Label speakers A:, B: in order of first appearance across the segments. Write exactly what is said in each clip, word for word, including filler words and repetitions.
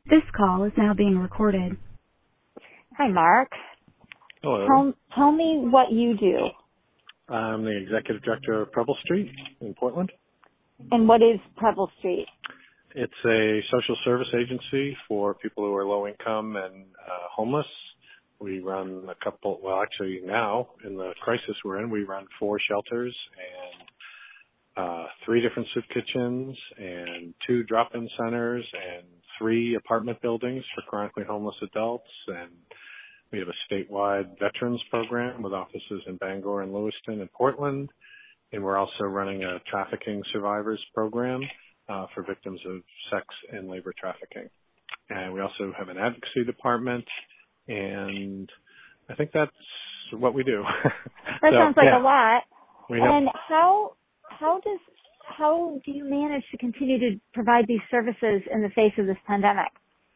A: This call is now being recorded.
B: Hi, Mark.
C: Hello.
B: Tell, tell me what you do.
C: I'm the executive director of Preble Street in Portland.
B: And what is Preble Street?
C: It's a social service agency for people who are low income and uh, homeless. We run a couple, well, actually now in the crisis we're in, we run four shelters and uh, three different soup kitchens and two drop-in centers and three apartment buildings for chronically homeless adults. And we have a statewide veterans program with offices in Bangor and Lewiston and Portland. And we're also running a trafficking survivors program uh, for victims of sex and labor trafficking. And we also have an advocacy department. And I think that's what we do.
B: That
C: so,
B: sounds like
C: yeah,
B: a lot.
C: we have,
B: And how how does how do you manage to continue to provide these services in the face of this pandemic?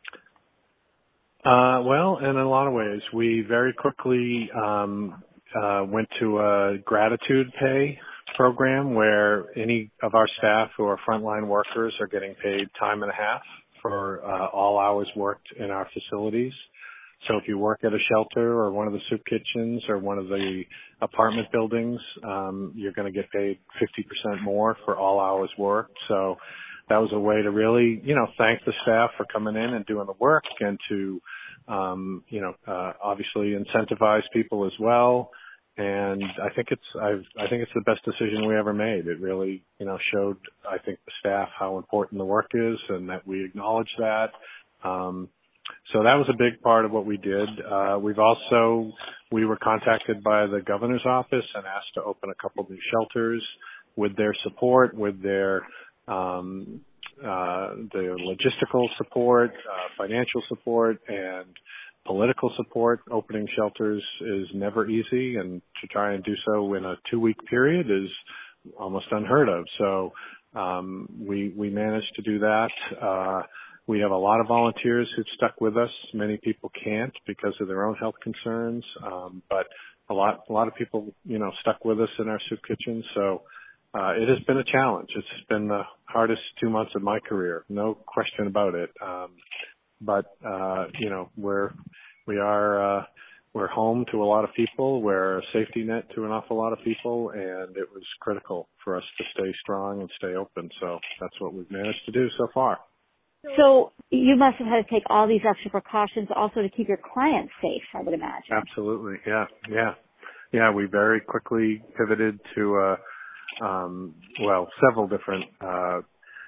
C: Uh, well, in a lot of ways, we very quickly um, uh, went to a gratitude pay program where any of our staff who are frontline workers are getting paid time and a half for uh, all hours worked in our facilities. So if you work at a shelter or one of the soup kitchens or one of the apartment buildings, um, you're going to get paid fifty percent more for all hours worked. So that was a way to really, you know, thank the staff for coming in and doing the work and to, um, you know, uh, obviously incentivize people as well. And I think it's, I've, I think it's the best decision we ever made. It really, you know, showed, I think, the staff how important the work is and that we acknowledge that. Um, so that was a big part of what we did. Uh, we've also, we were contacted by the governor's office and asked to open a couple new shelters with their support, with their, um, uh, the logistical support, uh, financial support, and political support. Opening shelters is never easy, and to try and do so in a two-week period is almost unheard of. So um, we we managed to do that. Uh, we have a lot of volunteers who've stuck with us. Many people can't because of their own health concerns, um, but a lot a lot of people, you know, stuck with us in our soup kitchen. So uh, it has been a challenge. It's been the hardest two months of my career, no question about it. Um, but uh, you know, we're we are uh, we're home to a lot of people. We're a safety net to an awful lot of people, and it was critical for us to stay strong and stay open. So that's what we've managed to do so far.
B: So you must have had to take all these extra precautions also to keep your clients safe, I would imagine.
C: Absolutely. Yeah. Yeah. Yeah. We very quickly pivoted to, uh, um, well, several different, uh,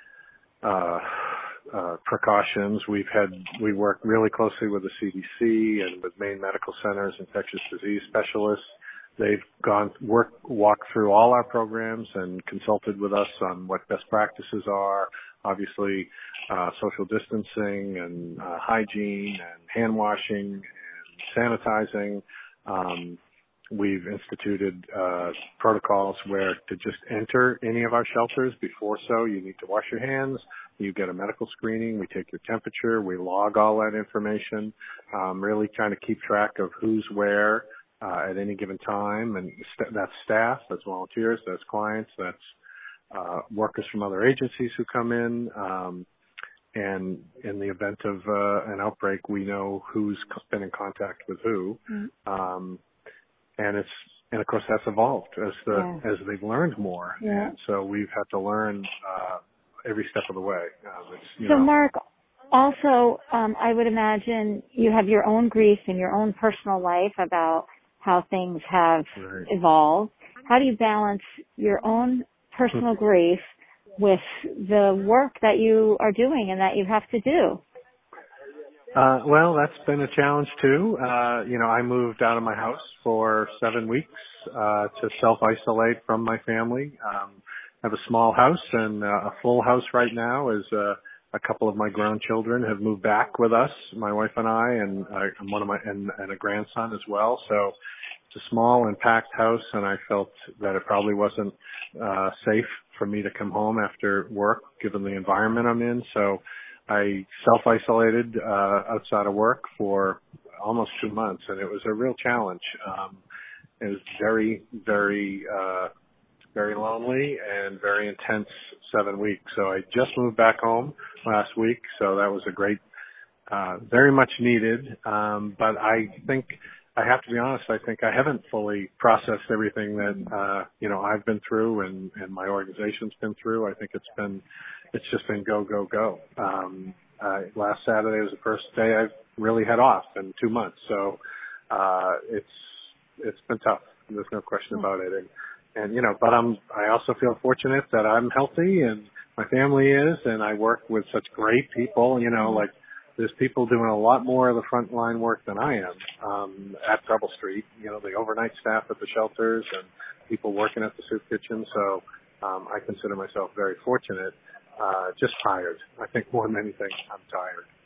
C: uh, uh, precautions. We've had, we work really closely with the C D C and with Maine Medical Center's infectious disease specialists. They've gone, work, walked through all our programs and consulted with us on what best practices are. Obviously, uh, social distancing and uh, hygiene and hand washing and sanitizing. Um, we've instituted uh, protocols where to just enter any of our shelters before so you need to wash your hands. You get a medical screening. We take your temperature. We log all that information. Um, really trying to keep track of who's where uh, at any given time, and st- that's staff, that's volunteers, that's clients, that's uh, workers from other agencies who come in. Um, and in the event of uh, an outbreak, we know who's been in contact with who. Mm-hmm. Um, and it's and of course that's evolved as the
B: yeah.
C: as they've learned more.
B: Yeah.
C: And so we've had to learn uh, every step of the way. Uh, it's, you
B: so
C: know,
B: Mark, also um, I would imagine you have your own grief in your own personal life about how things have
C: right.
B: evolved. How do you balance your own personal grief with the work that you are doing and that you have to do?
C: Uh, well, that's been a challenge too. Uh, you know, I moved out of my house for seven weeks, uh, to self-isolate from my family. Um, I have a small house and uh, a full house right now as, uh, a couple of my grown children have moved back with us, my wife and I, and, uh, and one of my, and, and a grandson as well. So it's a small and packed house, and I felt that it probably wasn't, uh, safe for me to come home after work given the environment I'm in. So I self-isolated uh, outside of work for almost two months, and it was a real challenge. Um, it was very, very, uh, very lonely and very intense seven weeks. So I just moved back home last week, so that was a great, uh, very much needed. Um, but I think I have to be honest. I think I haven't fully processed everything that uh, you know I've been through and, and my organization's been through. I think it's been it's just been go go go. Um, uh, last Saturday was the first day I've really had off in two months, so uh, it's it's been tough. There's no question about it. And and you know, but I'm I also feel fortunate that I'm healthy and my family is, and I work with such great people. You know, like. There's people doing a lot more of the frontline work than I am um, at Double Street. You know, the overnight staff at the shelters and people working at the soup kitchen. So um, I consider myself very fortunate. Uh, just tired. I think more than anything, I'm tired.